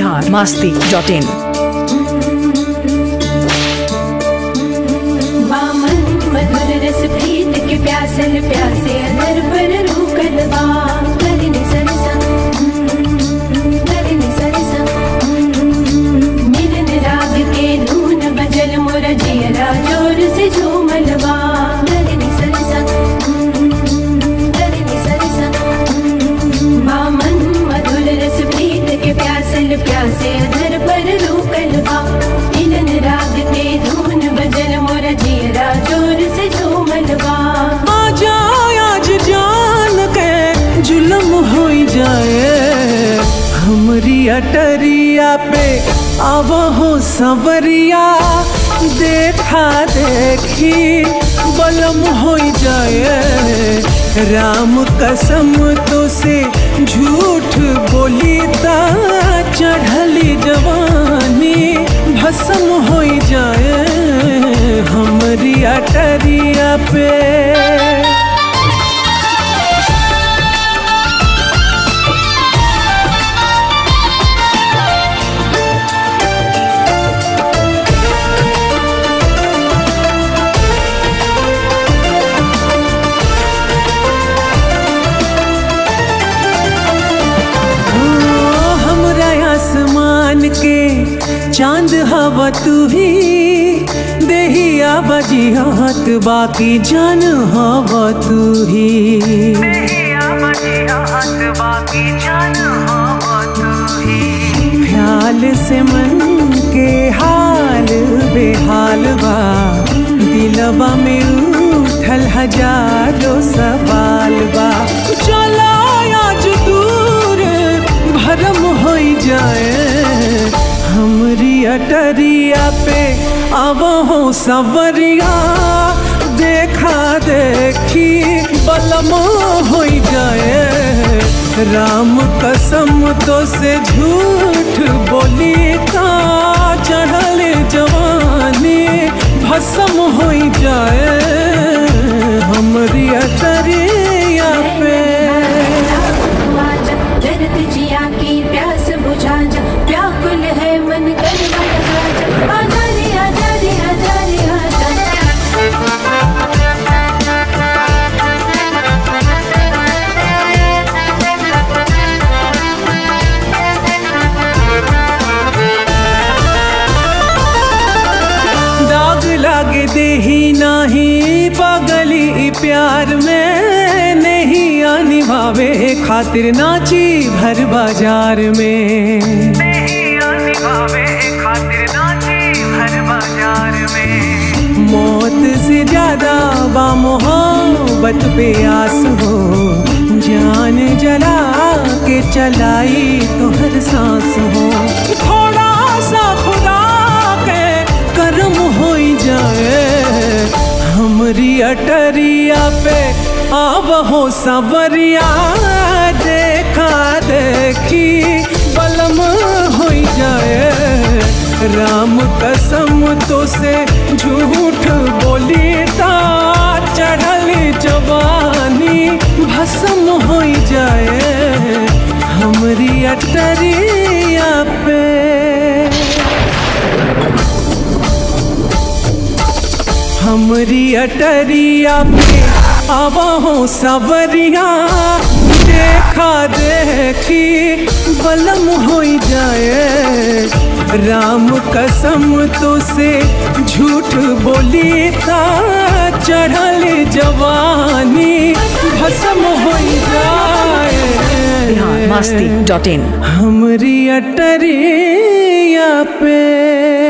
biharmasti.in। बामन मधुर रस प्रीत के प्यासल प्यासे अदर पर रूकल बा कदिन सरसा मिलन राग के धून बजल मोर जियरा जोर से झूमल बा कदिन सरसा बामन मधुर रस प्रीत के प्यासल प्यासे अदर पर रूकल बा मिलन राग के धून बजल मोर जियरा जोर से झूमल बा। आजा आज जान के जुल्म हो जाए हमरी अटरिया पे अब हो सवरिया देखा देखी बलम हो जाए राम कसम तो से झूठ बोली ता चढ़ली जवानी भस्म हो जाए हमरी अटरिया पे। के चांद हवा तू ही देहिया बजी हाथ बाकी जान हवा तू ही ख्याल से मन के हाल बेहाल बा दिलवा में उठल हजारों सवाल बा चला आज दूर भरम हो जाए हमरी अटरिया पे अब हो सवरिया देखा देखी बलम हो जाए राम कसम तो से झूठ बोली का चढ़ल जवानी भस्म हो जाए हमरी अटरिया पे। जरत जिया की प्यास बुझा जा व्याकुल है मन कर आजा रे आजा रे आजा रे आजा। दाग लागे देही नाही पगली प्यार में नहीं आनी भावे खातिर नाची भर बाजार में मौत से ज्यादा बा मोहब्बत पे आस हो जान जला के चलाई तो हर सांस हो थोड़ा सा खुदा के कर्म हो जाए हमरी अटरिया पे अब हो सवरिया देखा देखी बलम हो जाए राम कसम तो से झूठ बोली ता चढ़ल जवानी भस्म हो जाए हमरी अटरिया पे। हमरी अटरिया पे अब हो सवरिया देखा देखी बलम हो जाए राम कसम तो से झूठ बोली ता चढ़ल जवानी भस्म हो जाए biharmasti.in। हमरी अटरिया पे।